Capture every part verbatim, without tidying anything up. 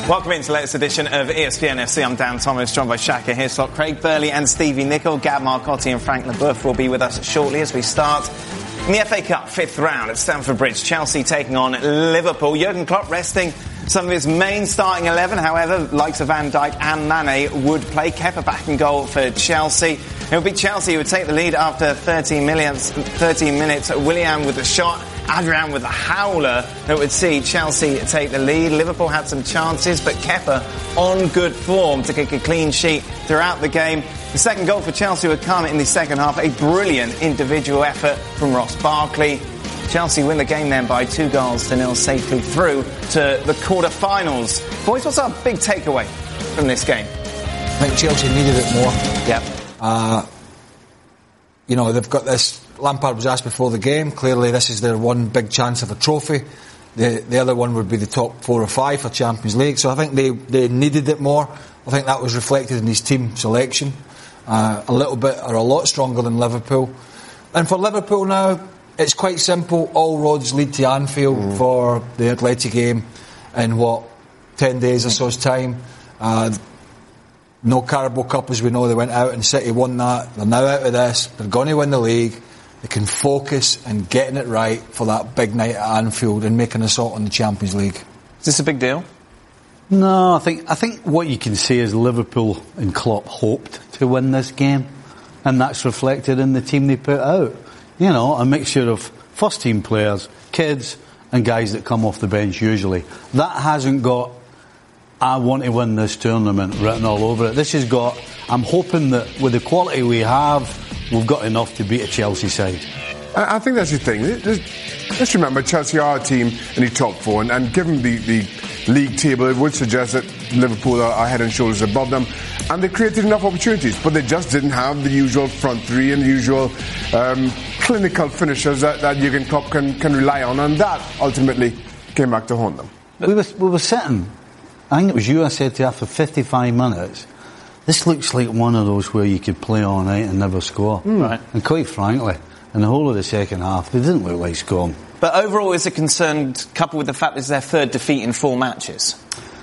Welcome into the latest edition of E S P N F C. I'm Dan Thomas, joined by Shaka Hislop, Craig Burley and Stevie Nicol. Gab Marcotti and Frank Leboeuf will be with us shortly as we start in the F A Cup fifth round at Stamford Bridge. Chelsea taking on Liverpool. Jurgen Klopp resting some of his main starting eleven. However, likes of Van Dijk and Mane would play. Kepa back in goal for Chelsea. It would be Chelsea who would take the lead after thirteen minutes. thirteen minutes. Willian with the shot. Adrian with a howler that would see Chelsea take the lead. Liverpool had some chances, but Kepa on good form to kick a clean sheet throughout the game. The second goal for Chelsea would come in the second half. A brilliant individual effort from Ross Barkley. Chelsea win the game then by two goals to nil, safely through to the quarter-finals. Boys, what's our big takeaway from this game? I think Chelsea needed it more. Yep. Uh, you know, they've got this... Lampard was asked before the game. Clearly, this is their one big chance of a trophy. The the other one would be the top four or five for Champions League. So I think they, they needed it more. I think that was reflected in his team selection. Uh, a little bit, or a lot stronger than Liverpool. And for Liverpool now, it's quite simple. All roads lead to Anfield mm. for the Athletic game in, what, ten days or so's time. Uh, no Carabao Cup, as we know. They went out and City won that. They're now out of this. They're going to win the league. They can focus on getting it right for that big night at Anfield and making an assault on the Champions League. Is this a big deal? No, I think I think what you can say is Liverpool and Klopp hoped to win this game, and that's reflected in the team they put out. You know, a mixture of first team players, kids, and guys that come off the bench usually. That hasn't got, I want to win this tournament written all over it. This has got, I'm hoping that with the quality we have, we've got enough to beat a Chelsea side. I, I think that's the thing. Let's remember, Chelsea are a team in the top four, and, and given the, the league table, it would suggest that Liverpool are, are head and shoulders above them, and they created enough opportunities, but they just didn't have the usual front three and the usual um, clinical finishers that, that Jurgen Klopp can, can rely on, and that ultimately came back to haunt them. We were, we were sitting, I think it was you I said to you after fifty-five minutes, this looks like one of those where you could play all night and never score. Mm. Right. And quite frankly, in the whole of the second half, they didn't look like scoring. But overall, is it concerned, coupled with the fact this is their third defeat in four matches?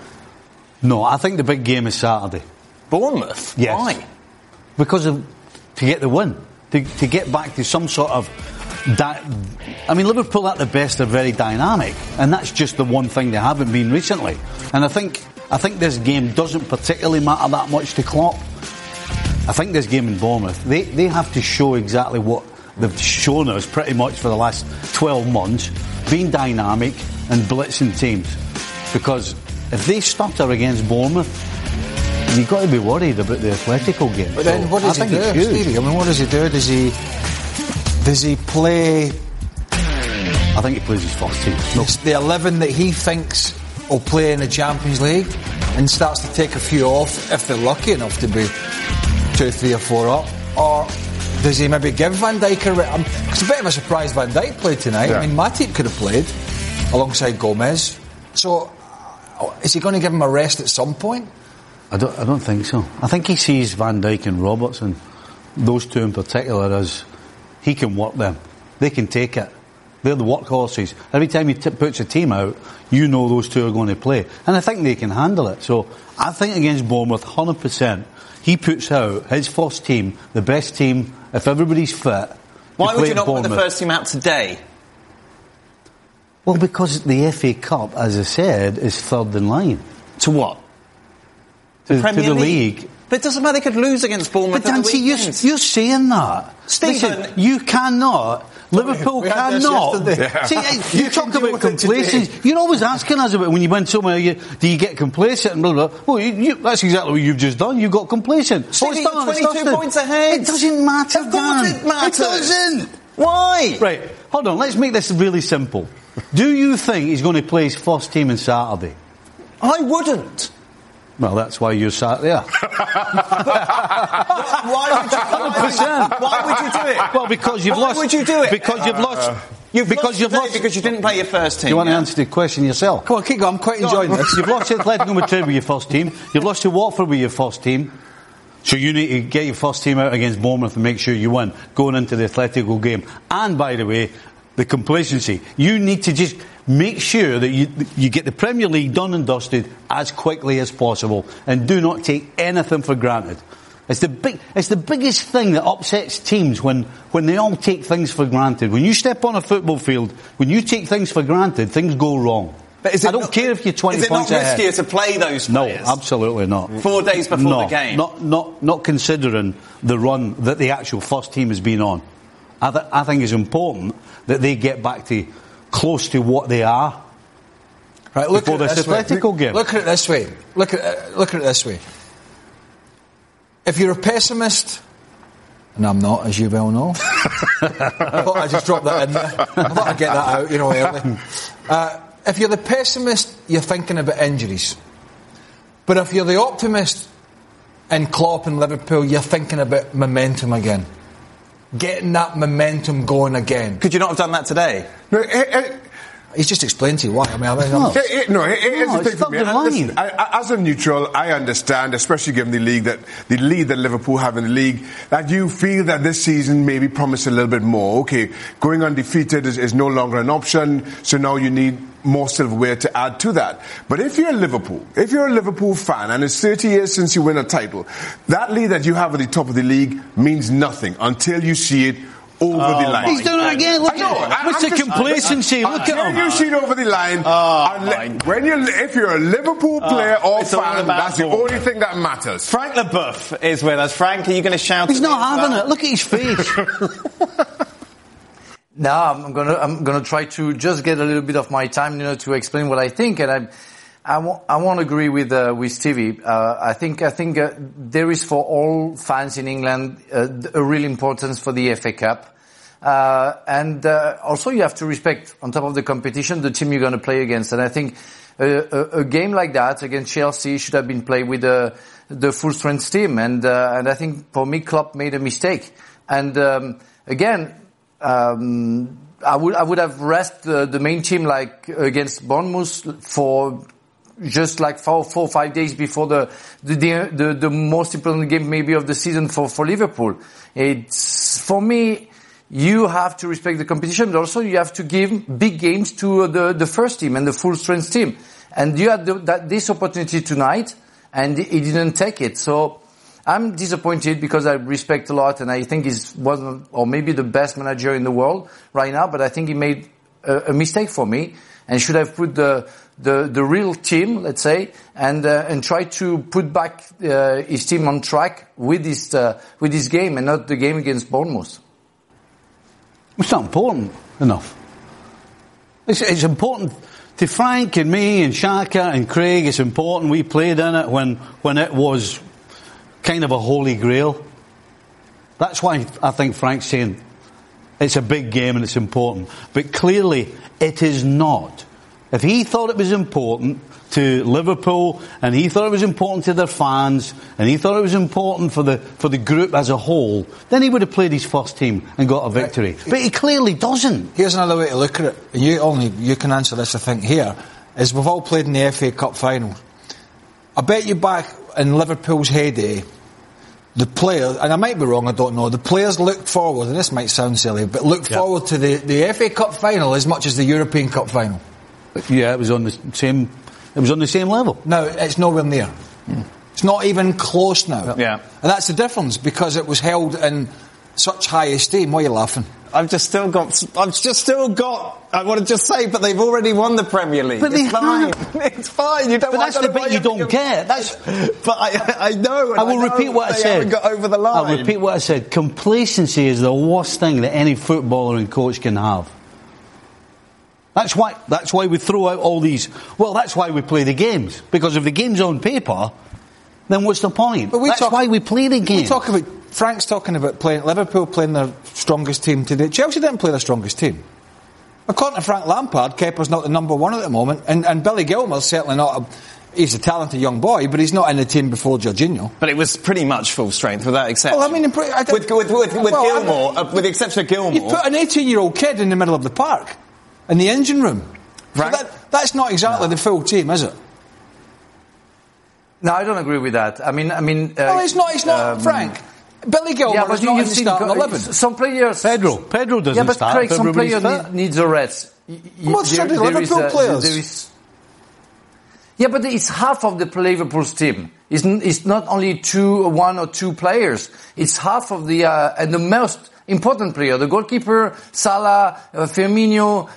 No, I think the big game is Saturday. Bournemouth? Yes. Why? Because of, to get the win. To, to get back to some sort of... Di- I mean, Liverpool at the best are very dynamic, and that's just the one thing they haven't been recently. And I think... I think this game doesn't particularly matter that much to Klopp. I think this game in Bournemouth, they, they have to show exactly what they've shown us pretty much for the last twelve months, being dynamic and blitzing teams. Because if they stutter against Bournemouth, you've got to be worried about the Atletico game. But then so what does I he think do, Stevie? I mean, what does he do? Does he, does he play... I think he plays his first team. No. The eleven that he thinks will play in the Champions League and starts to take a few off if they're lucky enough to be two, three or four up? Or does he maybe give Van Dijk a... Re- um, it's a bit of a surprise Van Dijk played tonight. Yeah. I mean, Matip could have played alongside Gomez. So is he going to give him a rest at some point? I don't, I don't think so. I think he sees Van Dijk and Robertson, those two in particular, as he can work them. They can take it. They're the workhorses. Every time he t- puts a team out, you know those two are going to play. And I think they can handle it. So I think against Bournemouth, one hundred percent, he puts out his first team, the best team, if everybody's fit. Why would you not put the first team out today? Well, because the F A Cup, as I said, is third in line. To what? To, Premier to the League. league. But it doesn't matter, they could lose against Bournemouth. But Dancy, you're, you're saying that. Stephen, listen, you cannot. Liverpool we cannot. Yeah. See, you, you talk about complacency. You're always asking us about when you went somewhere, you, do you get complacent and blah, blah, blah. Well, you, you, that's exactly what you've just done. You got complacent. Stevie, you're twenty-two points ahead. It doesn't matter, Of course Dan. it matters. It doesn't. Why? Right, hold on, let's make this really simple. Do you think he's going to play his first team on Saturday? I wouldn't. Well, that's why you're sat there. Why would you? one hundred percent. Why would you do it? Well, because you've why lost. Why would you do it? Because you've lost. Uh, you've because lost you've lost because you didn't play your first team. You want yeah? to answer the question yourself? Come on, keep going. I'm quite enjoying this. You've lost to Atletico Madrid with your first team. You've lost to Watford with your first team. So you need to get your first team out against Bournemouth and make sure you win going into the Atletico game. And by the way, the complacency. You need to just make sure that you you get the Premier League done and dusted as quickly as possible, and do not take anything for granted. It's the big, it's the biggest thing that upsets teams when, when they all take things for granted. When you step on a football field, when you take things for granted, things go wrong. But is it I don't not, care if you're twenty is it points not ahead. riskier to play those players? No, absolutely not. Four days before no, the game? Not, not, not considering the run that the actual first team has been on. I, th- I think it's important that they get back to close to what they are. Right, look before at this this way. Atletico game. Look at it this way. Look at uh, look at it this way. If you're a pessimist, and I'm not, as you well know, I thought I'd just drop that in there. I thought I'd get that out, you know, early. Uh, if you're the pessimist, you're thinking about injuries. But if you're the optimist in Klopp and Liverpool, you're thinking about momentum again. Getting that momentum going again. Could you not have done that today? No, it, it, He's just explained to you why. I mean, I mean, No. I'm- It, it, no, it, it is No, the thing it's for me. not the And listen, line. I, I, as a neutral, I understand, especially given the league that the lead that Liverpool have in the league, that you feel that this season maybe promised a little bit more. Okay, going undefeated is, is no longer an option, so now you need more silverware to add to that. But if you're Liverpool, if you're a Liverpool fan, and it's thirty years since you win a title, that lead that you have at the top of the league means nothing until you see it over Oh the line. He's doing it again. Look I know. at I- it. What's I'm the just- complacency? I- I- Look until at him. you see it over the line. Oh, and le- when you, if you're a Liverpool player or it's all fan, about that's the ball. only thing that matters. Frank Leboeuf is with us. Frank, are you going to shout He's at me not as having well? it. Look at his face. No, I'm gonna I'm gonna try to just get a little bit of my time, you know, to explain what I think, and I I won't, I won't agree with uh, with Stevie. Uh, I think I think uh, there is for all fans in England uh, a real importance for the F A Cup, uh, and uh, also you have to respect, on top of the competition, the team you're going to play against. And I think a, a, a game like that against Chelsea should have been played with the the full strength team, and uh, and I think for me, Klopp made a mistake. And um, again. Um, I would I would have rest the, the main team like against Bournemouth for just like four four or five days before the the, the the most important game maybe of the season for for Liverpool. It's for me. You have to respect the competition, but also you have to give big games to the the first team and the full strength team. And you had the, that this opportunity tonight, and he didn't take it. So. I'm disappointed because I respect a lot, and I think he's one of, or maybe the best manager in the world right now. But I think he made a, a mistake for me, and should have put the the, the real team, let's say, and uh, and try to put back uh, his team on track with this uh, with this game, and not the game against Bournemouth. It's not important enough. It's, it's important to Frank and me and Shaka and Craig. It's important we played in it when when it was kind of a holy grail. That's why I think Frank's saying it's a big game and it's important. But clearly it is not. If he thought it was important to Liverpool, and he thought it was important to their fans, and he thought it was important for the for the group as a whole, then he would have played his first team and got a victory. Right. But he clearly doesn't. Here's another way to look at it. You only you can answer this, I think, here, is we've all played in the F A Cup final. I bet you back in Liverpool's heyday, the players, and I might be wrong, I don't know, the players looked forward, and this might sound silly, but looked yep. forward to the, the F A Cup final as much as the European Cup final. Yeah, it was on the same, it was on the same level. No, it's nowhere near. Mm. It's not even close now. Yeah. And that's the difference, because it was held in such high esteem. Why are you laughing? I've just still got, I've just still got, I want to just say, but they've already won the Premier League. But it's they fine. have. It's fine. You don't but that's the bit you don't get. That's, but I, I know. And I will I know repeat what I they said. haven't got over the line. I'll repeat what I said. Complacency is the worst thing that any footballer and coach can have. That's why, that's why we throw out all these, well, that's why we play the games. Because if the game's on paper, then what's the point? But we that's talk, why we play the game. We talk about, Frank's talking about playing, Liverpool playing their strongest team today. Chelsea didn't play their strongest team. According to Frank Lampard, Kepa's not the number one at the moment, and, and Billy Gilmour's certainly not a, he's a talented young boy, but he's not in the team before Jorginho. But it was pretty much full strength, with that exception. Well, I mean, I with, with, with, with well, Gilmour, I, uh, with the exception of Gilmour. You put an eighteen-year-old kid in the middle of the park, in the engine room. Right. So that, that's not exactly no. the full team, is it? No, I don't agree with that. I mean, I mean. Uh, well, it's not. It's not, um, Frank. Billy Gilmour yeah, but is not in you've the seen starting co- eleven. some players. Pedro. Pedro doesn't Yeah, but start. Craig, if some everybody's player fit. need, needs a rest. Y- y- What's there- the there Liverpool is a- players? there is- Yeah, but it's half of the Liverpool's team. It's, n- it's not only two, one or two players. It's half of the uh, and the most important player, the goalkeeper, Salah, uh, Firmino.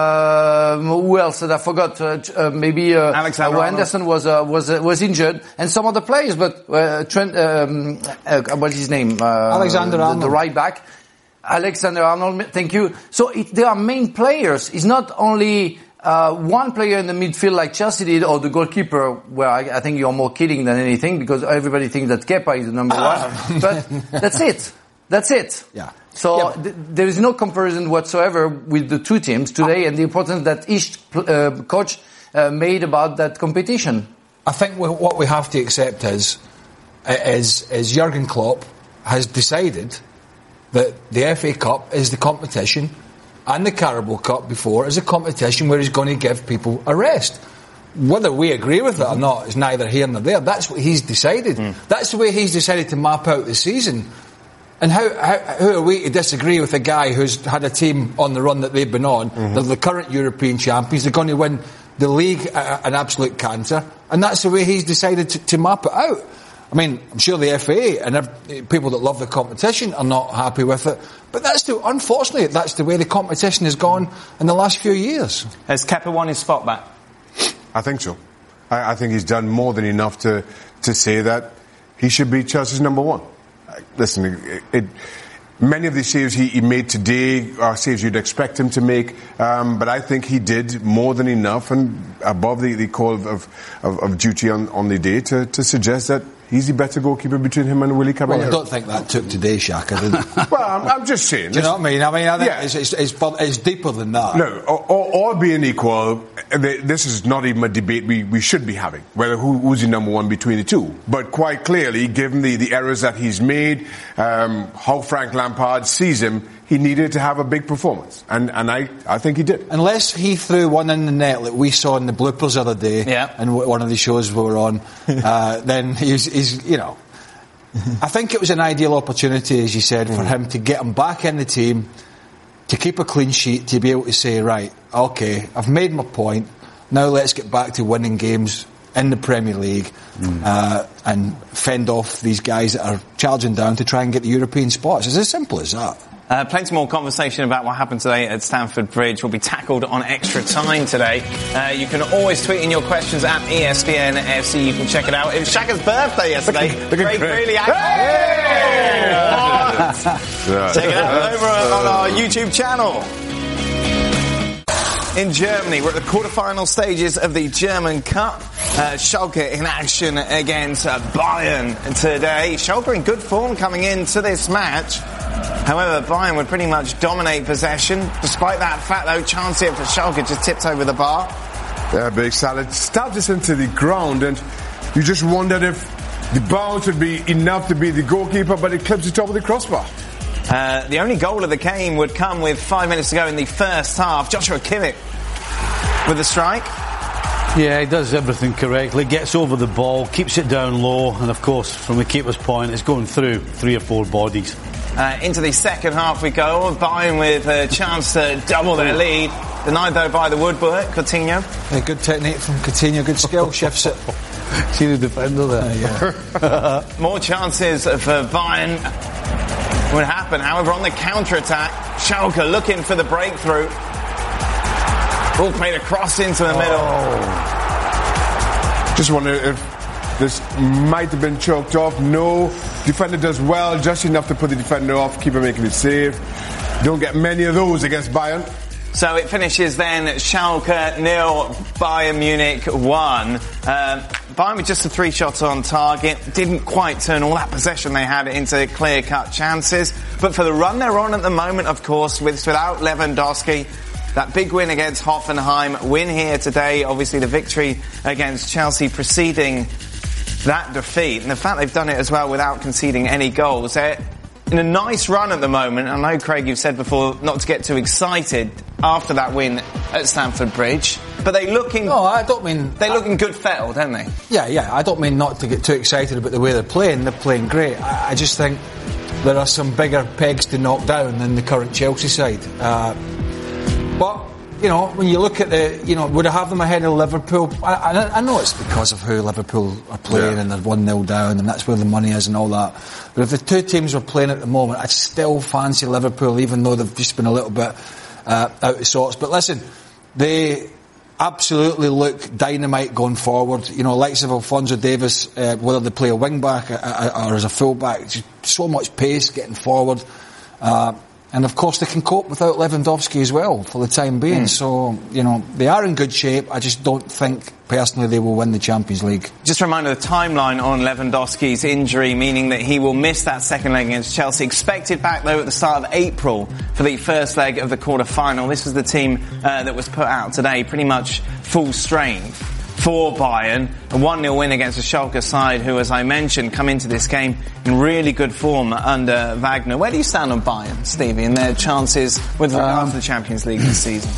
Uh, who else? That I forgot. Uh, uh, maybe uh, Alexander uh, Anderson was uh, was uh, was injured, and some other players. But uh, Trent, um, uh, what's his name? Uh, Alexander the, Arnold. the right back. Alexander Arnold, thank you. So it, they are main players. It's not only uh, one player in the midfield like Chelsea did, or the goalkeeper, where I, I think you're more kidding than anything, because everybody thinks that Kepa is the number one. But that's it. That's it. Yeah. So Yeah. th- there is no comparison whatsoever with the two teams today, and the importance that each uh, coach uh, made about that competition. I think we, what we have to accept is, is, is Jurgen Klopp has decided that the F A Cup is the competition and the Carabao Cup before is a competition where he's going to give people a rest. Whether we agree with it or not is neither here nor there. That's what he's decided. Mm. That's the way he's decided to map out the season. And how, how, who are we to disagree with a guy who's had a team on the run that they've been on? Mm-hmm. They're the current European champions. They're going to win the league uh, an absolute canter. And that's the way he's decided to, to map it out. I mean, I'm sure the F A and every, people that love the competition are not happy with it. But that's the, unfortunately, that's the way the competition has gone in the last few years. Has Kepa won his spot back? I think so. I, I think he's done more than enough to, to say that he should be Chelsea's number one. Listen, it, it, many of the saves he, he made today are saves you'd expect him to make, um, but I think he did more than enough and above the, the call of, of, of duty on, on the day to, to suggest that he's the better goalkeeper between him and Willy Caballero. Well, I don't think that took today, Shaka, did it? Well, I'm, I'm just saying. Do you know what I mean? I mean, I think yeah. it's, it's, it's, it's deeper than that. No, all, all being equal, this is not even a debate we, we should be having, whether who, who's the number one between the two. But quite clearly, given the, the errors that he's made, um, how Frank Lampard sees him, he needed to have a big performance. And, and I, I think he did. Unless he threw one in the net like we saw in the bloopers the other day, yeah. in one of the shows we were on, uh, then he's, he's, you know, I think it was an ideal opportunity, as you said, for him to get him back in the team, to keep a clean sheet, to be able to say, right, okay, I've made my point, now let's get back to winning games in the Premier League, mm. uh, and fend off these guys that are charging down to try and get the European spots. It's as simple as that. Uh, plenty more conversation about what happened today at Stamford Bridge will be tackled on Extra Time today. Uh, you can always tweet in your questions at E S P N F C. You can check it out. It was Shaka's birthday yesterday. Look at, look at Craig Burley. Hey! Hey! Check it out over on our YouTube channel. In Germany, we're at the quarter-final stages of the German Cup. Uh, Schalke in action against uh, Bayern today. Schalke in good form coming into this match. However, Bayern would pretty much dominate possession. Despite that fact, though, chance here for Schalke just tipped over the bar. Yeah, big salad. Stabbed this into the ground, and you just wondered if the bounce would be enough to beat the goalkeeper, but it clips the top of the crossbar. Uh, the only goal of the game would come with five minutes to go in the first half. Joshua Kimmich with a strike. Yeah, he does everything correctly. Gets over the ball, keeps it down low, and of course, from the keeper's point, it's going through three or four bodies. Uh, into the second half we go. Bayern with a chance to double their lead. Denied though by the woodwork. Coutinho. A good technique from Coutinho, good skill, shifts it. See the defender there? Uh, yeah. More chances for Bayern would happen. However, on the counter-attack, Schalke looking for the breakthrough. Ball played a cross into the middle. Oh. Just wonder if this might have been choked off. No. Defender does well, just enough to put the defender off, keeper making it safe. Don't get many of those against Bayern. So it finishes then Schalke nil, Bayern Munich one. Um, Bayern with just the three shots on target. Didn't quite turn all that possession they had into clear-cut chances. But for the run they're on at the moment, of course, with without Lewandowski, that big win against Hoffenheim, win here today, obviously the victory against Chelsea preceding that defeat. And the fact they've done it as well without conceding any goals. They're in a nice run at the moment. I know, Craig, you've said before not to get too excited after that win at Stamford Bridge. But they looking... No, I don't mean... They look in good fettle, don't they? Yeah, yeah. I don't mean not to get too excited about the way they're playing. They're playing great. I, I just think there are some bigger pegs to knock down than the current Chelsea side. Uh, but, you know, when you look at the, you know, would I have them ahead of Liverpool? I, I, I know it's because of who Liverpool are playing yeah. and they're one nil down and that's where the money is and all that. But if the two teams were playing at the moment, I'd still fancy Liverpool, even though they've just been a little bit uh, out of sorts. But listen, they absolutely look dynamite going forward. You know, likes of Alphonso Davies, uh, whether they play a wing back or, or as a full back, just so much pace getting forward. Uh, and of course they can cope without Lewandowski as well for the time being. Mm. So, you know, they are in good shape. I just don't think personally they will win the Champions League. Just a reminder of the timeline on Lewandowski's injury, meaning that he will miss that second leg against Chelsea. Expected back though at the start of April for the first leg of the quarter-final. This was the team uh, that was put out today, pretty much full strength for Bayern. A one nil win against the Schalke side who, as I mentioned, come into this game in really good form under Wagner. Where do you stand on Bayern, Stevie, and their chances with regard um, to the Champions League this season?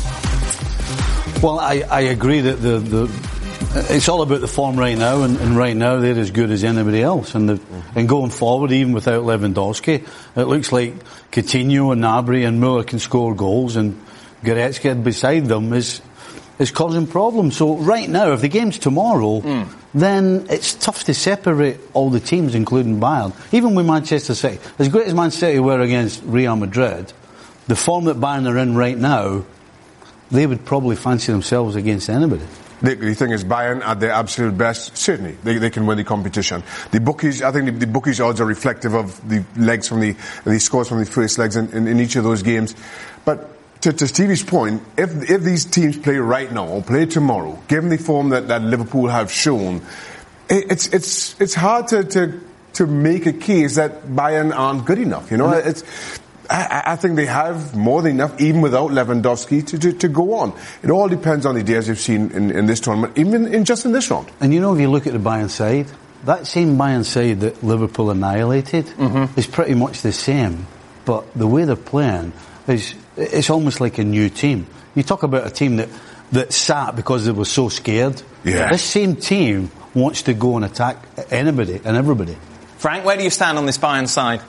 Well, I, I agree that the, the it's all about the form right now, and, and right now they're as good as anybody else. And, the, mm-hmm. and going forward, even without Lewandowski, it looks like Coutinho and Gnabry and Müller can score goals, and Goretzka beside them is is causing problems. So right now, if the game's tomorrow, mm. then it's tough to separate all the teams, including Bayern. Even with Manchester City, as great as Man City were against Real Madrid, the form that Bayern are in right now, they would probably fancy themselves against anybody. The, the thing is, Bayern at their absolute best, certainly they, they can win the competition. The bookies, I think the, the bookies odds are reflective of the legs from the the scores from the first legs in, in, in each of those games. But to, to Stevie's point, if if these teams play right now or play tomorrow, given the form that, that Liverpool have shown, it, it's it's it's hard to, to to make a case that Bayern aren't good enough. You know, mm-hmm. it's. I, I think they have more than enough, even without Lewandowski, to, to, to go on. It all depends on the days we've seen in, in this tournament, even in just in this round. And you know, if you look at the Bayern side, that same Bayern side that Liverpool annihilated mm-hmm. is pretty much the same. But the way they're playing is it's almost like a new team. You talk about a team that, that sat because they were so scared. Yeah. This same team wants to go and attack anybody and everybody. Frank, where do you stand on this Bayern side?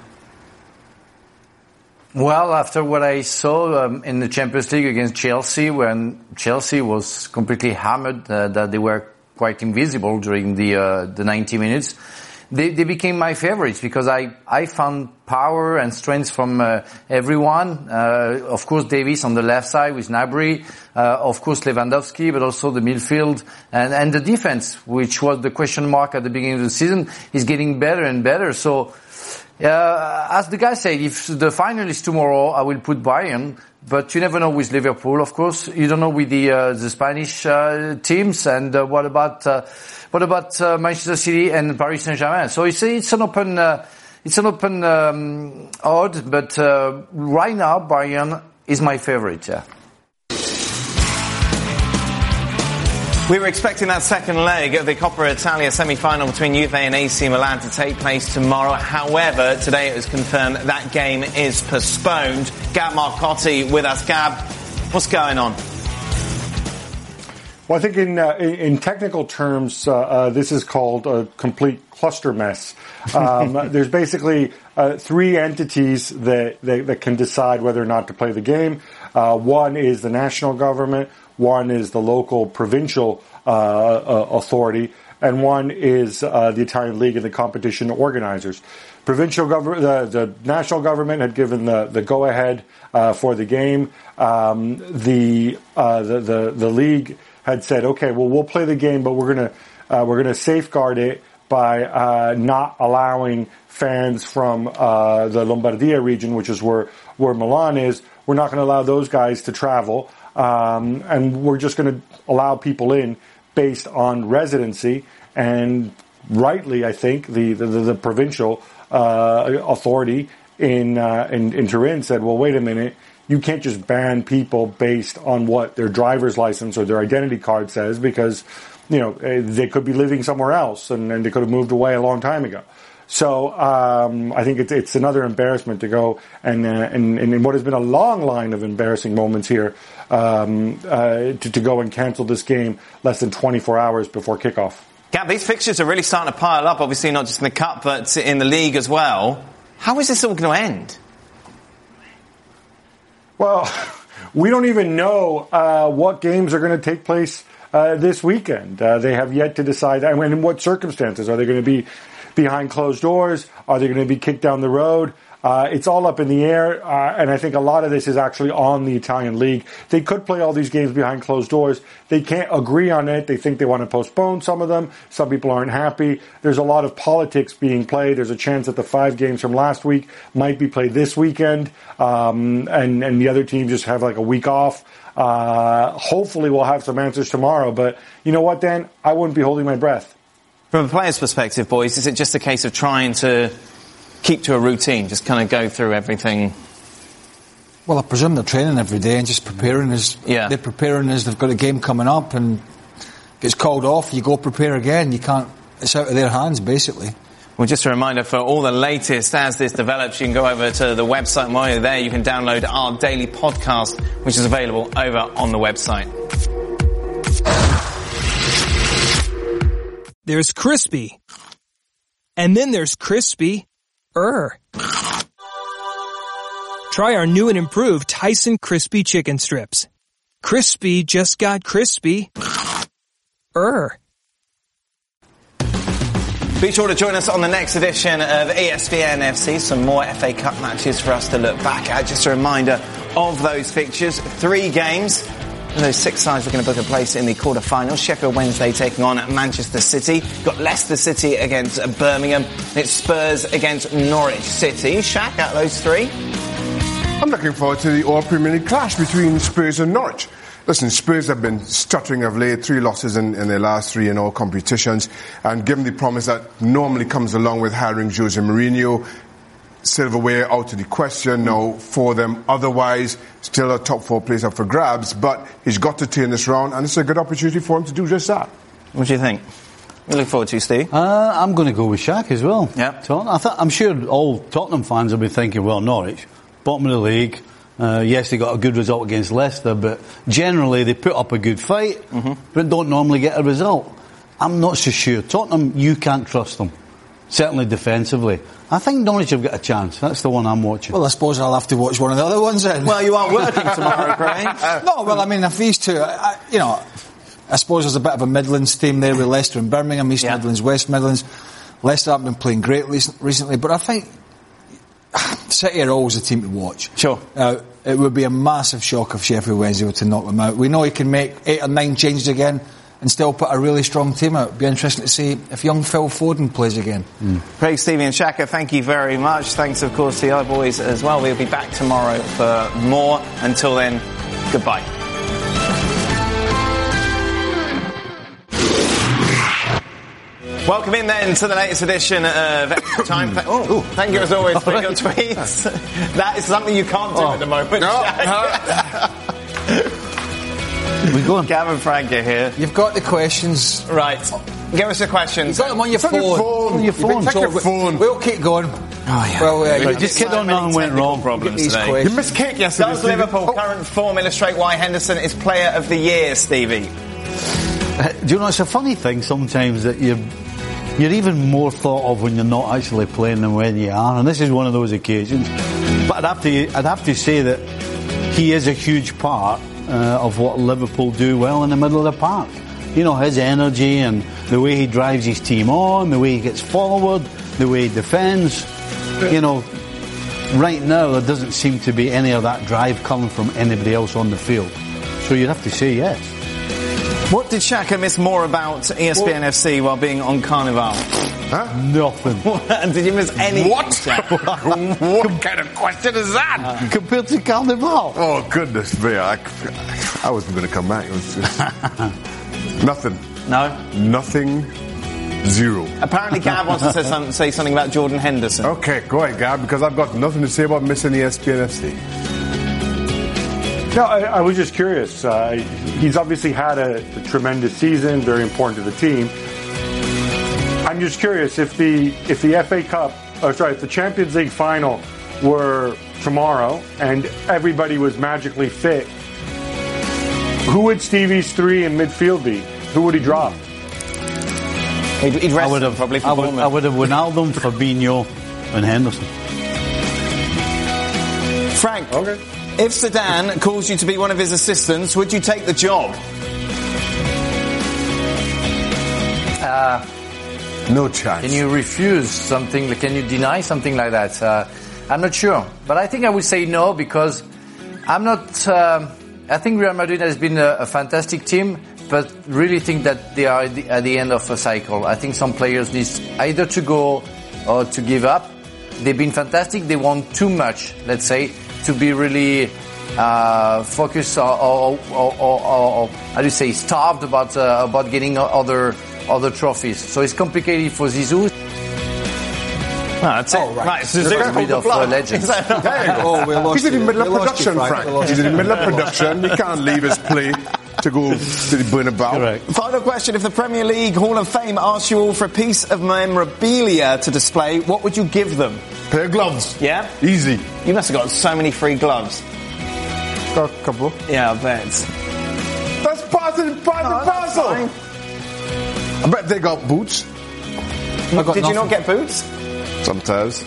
Well, after what I saw um, in the Champions League against Chelsea, when Chelsea was completely hammered, uh, that they were quite invisible during the uh, the ninety minutes, they, they became my favorites because I, I found power and strength from uh, everyone. Uh, of course, Davies on the left side with Gnabry, uh, of course Lewandowski, but also the midfield and, and the defense, which was the question mark at the beginning of the season, is getting better and better. So, Uh, as the guy said, if the final is tomorrow, I will put Bayern. But you never know with Liverpool, of course. You don't know with the uh, the Spanish uh, teams. And uh, what about uh, what about uh, Manchester City and Paris Saint-Germain? So it's it's an open uh, it's an open um, odd. But uh, right now, Bayern is my favorite. Yeah. We were expecting that second leg of the Coppa Italia semi-final between Juve and A C Milan to take place tomorrow. However, today it was confirmed that game is postponed. Gab Marcotti with us. Gab, what's going on? Well, I think in uh, in technical terms, uh, uh, this is called a complete cluster mess. Um, there's basically uh, three entities that, that that can decide whether or not to play the game. Uh, one is the national government. One is the local provincial uh, uh, authority, and one is uh, the Italian League and the competition organizers. Provincial government, the, the national government had given the, the go-ahead uh, for the game. Um, the, uh, the the the league had said, okay, well, we'll play the game, but we're gonna uh, we're gonna safeguard it by uh, not allowing fans from uh, the Lombardia region, which is where where Milan is. We're not going to allow those guys to travel. Um, and we're just going to allow people in based on residency. And rightly, I think, the, the, the provincial uh, authority in, uh, in in Turin said, well, wait a minute, you can't just ban people based on what their driver's license or their identity card says, because, you know, they could be living somewhere else and, and they could have moved away a long time ago. So um, I think it's, it's another embarrassment to go and, uh, and, and in what has been a long line of embarrassing moments here um, uh, to, to go and cancel this game less than twenty-four hours before kickoff. Gab, these fixtures are really starting to pile up, obviously not just in the Cup, but in the League as well. How is this all going to end? Well, we don't even know uh, what games are going to take place uh, this weekend. Uh, they have yet to decide. I mean, in what circumstances? Are they going to be behind closed doors? Are they going to be kicked down the road? Uh, it's all up in the air, uh, and I think a lot of this is actually on the Italian league. They could play all these games behind closed doors. They can't agree on it. They think they want to postpone some of them. Some people aren't happy. There's a lot of politics being played. There's a chance that the five games from last week might be played this weekend, um, and, and the other teams just have like a week off. Uh, hopefully we'll have some answers tomorrow, but you know what, Dan? I wouldn't be holding my breath. From a player's perspective, boys, is it just a case of trying to keep to a routine, just kind of go through everything? Well, I presume they're training every day and just preparing as yeah. they're preparing as they've got a game coming up, and if it's called off, you go prepare again. You can't. It's out of their hands, basically. Well, just a reminder, for all the latest as this develops, you can go over to the website, and while you're there, you can download our daily podcast, which is available over on the website. There's crispy, and then there's crispy. Er. Try our new and improved Tyson Crispy Chicken Strips. Crispy just got crispy. Er. Be sure to join us on the next edition of E S P N F C. Some more F A Cup matches for us to look back at. Just a reminder of those fixtures. Three games. Those six sides are going to book a place in the quarter-finals. Sheffield Wednesday taking on Manchester City. Got Leicester City against Birmingham. It's Spurs against Norwich City. Shaq, out of those three? I'm looking forward to the all-Premier League clash between Spurs and Norwich. Listen, Spurs have been stuttering of late, three losses in, in their last three in all competitions. And given the promise that normally comes along with hiring Jose Mourinho, silverware out of the question now for them. Otherwise, still a top four place up for grabs. But he's got to turn this round, and it's a good opportunity for him to do just that. What do you think? We look forward to, Steve. Uh, I'm going to go with Shaq as well. Yeah. I th- I'm sure all Tottenham fans will be thinking, well, Norwich, bottom of the league. Uh, yes, they got a good result against Leicester, but generally they put up a good fight, mm-hmm. but don't normally get a result. I'm not so sure. Tottenham, you can't trust them. Certainly defensively. I think Norwich have got a chance. That's the one I'm watching. Well, I suppose I'll have to watch one of the other ones then. Well, you aren't working tomorrow, Craig. No, well, I mean, if these two, I, you know, I suppose there's a bit of a Midlands team there with Leicester and Birmingham, East yeah. Midlands, West Midlands. Leicester haven't been playing great recently, but I think City are always a team to watch. Sure. Uh, it would be a massive shock if Sheffield Wednesday were to knock them out. We know he can make eight or nine changes again and still put a really strong team out. It'd be interesting to see if young Phil Foden plays again. Mm. Craig, Stevie and Shaka, thank you very much. Thanks, of course, to the iBoys as well. We'll be back tomorrow for more. Until then, goodbye. Welcome in then to the latest edition of Extra Time. Th- oh, thank you as always for your tweets. That is something you can't do oh. at the moment. No, no. We're going. Gavin Frank are here. You've got the questions. Right. Give us the questions. You've got them on your phone. Your phone. On your phone. Check your phone. We'll keep going. Oh, yeah. Well, uh, right, just keep on nothing went wrong. Problems today. You missed cake yesterday. Does Liverpool oh. current form illustrate why Henderson is Player of the Year, Stevie? Uh, do you know, it's a funny thing sometimes that you you're even more thought of when you're not actually playing than when you are, and this is one of those occasions. But I'd have to, I'd have to say that he is a huge part uh, of what Liverpool do well in the middle of the park. You know, his energy and the way he drives his team on, the way he gets forward, the way he defends. You know, right now there doesn't seem to be any of that drive coming from anybody else on the field. So you'd have to say yes. What did Shaka miss more about E S P N F C while being on Carnival? Huh? Nothing. And did you miss any? What? What kind of question is that? Uh, compared to Carnival? Oh, goodness me. I, I wasn't going to come back. It was just nothing. No? Nothing. Zero. Apparently Gab wants to say, some, say something about Jordan Henderson. Okay, go ahead, Gab, because I've got nothing to say about missing E S P N F C. No, I, I was just curious. Uh, he's obviously had a, a tremendous season, very important to the team. I'm just curious if the if the F A Cup, or sorry, if the Champions League final were tomorrow and everybody was magically fit, who would Stevie's three in midfield be? Who would he drop? He'd, he'd rest I would have probably for I would, I would have Wijnaldum, Fabinho, and Henderson. Frank, Okay. if Zidane calls you to be one of his assistants, would you take the job? Uh, No chance. Can you refuse something? Can you deny something like that? Uh, I'm not sure, but I think I would say no because I'm not. Um, I think Real Madrid has been a, a fantastic team, but really think that they are at the, at the end of a cycle. I think some players need either to go or to give up. They've been fantastic. They want too much, let's say, to be really uh, focused or, or, or, or, or how do you say, starved about uh, about getting other. other trophies. So it's complicated for Zizou. No, that's Oh, it. right. Right, so Got Zizou rid of uh, legends. Oh, we lost He's in the you. middle We of lost you, production, Frank. We lost He's you. in the middle of production. He can't leave his play to go to the Bernabeu. Correct. Final question. If the Premier League Hall of Fame asks you all for a piece of memorabilia to display, what would you give them? Pair of gloves. Yeah? Easy. You must have got so many free gloves. Got a couple. Yeah, I bet. That's part of the, part of the parcel. Fine. I bet they got boots. I got Did you nothing. not get boots? Sometimes.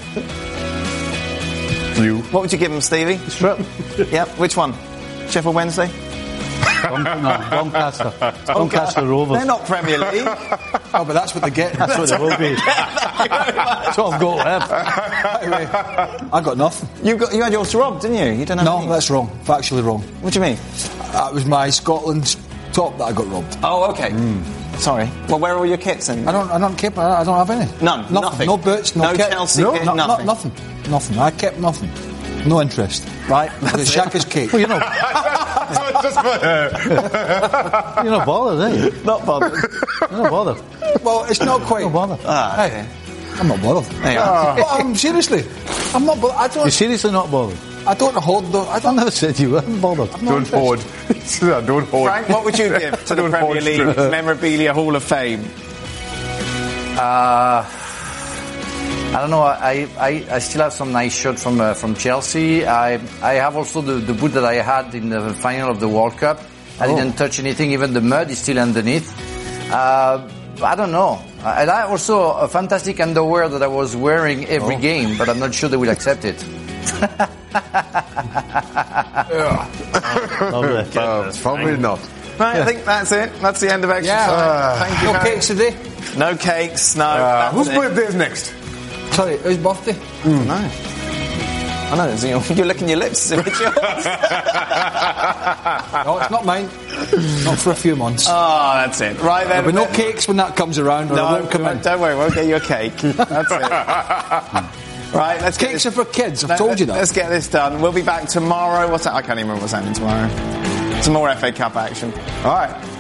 You. What would you give them, Stevie? Strip. Yep. Which one? Sheffield Wednesday? Dun- no, Doncaster. Doncaster Rovers. They're not Premier League. Oh, but that's what they get. That's what they will be. That's what I've got left. Anyway, I got nothing. You got you had yours robbed, didn't you? You don't have No, any? that's wrong. Factually wrong. What do you mean? That was my Scotland top that I got robbed. Oh, okay. Sorry. Well, where are all your kits then? I don't. I don't keep. I don't have any. None? Nothing? No boots. No, No kit. Chelsea no, kit, no, nothing? no- nothing. Nothing. I kept nothing. No interest. Right. The Shaka's cake. Well, you're not, Just for her. you're not bothered, are you? Not bothered. You're not bothered. Well, it's not quite. Not bothered. Ah, Hey, okay. I'm not bothered. There you are. Well, I'm seriously. I'm not. bo- I You're don't. seriously not bothered? I don't hold the. I I don't. never said you weren't bothered. I'm not Don't hoard. interested. Don't hoard. Frank, what would you give to the Don't Premier hold League strips. Memorabilia Hall of Fame? Uh, I don't know. I, I, I still have some nice shirts from uh, from Chelsea. I I have also the, the boot that I had in the final of the World Cup. I Oh. didn't touch anything. Even the mud is still underneath. Uh, I don't know. And I also a fantastic underwear that I was wearing every Oh. game, but I'm not sure they will accept it. Lovely. Uh, probably not. Right, I think that's it. That's the end of extra Yeah. time. Thank you. No very- cakes today. No cakes. No. Uh, that's whose it. birthday is next? Sorry, whose birthday? No. I know. You're, you're licking your lips as if it's yours. No, it's not mine. Not for a few months. Oh, that's it. Right then. There'll be no cakes when that comes around, or No, I won't come in. don't worry. We'll get you a cake. That's it. Right. Let's get Cakes this, are for kids. I've told you that. Let's get this done. We'll be back tomorrow. What's that? I can't even remember what's happening tomorrow. Some more F A Cup action. All right.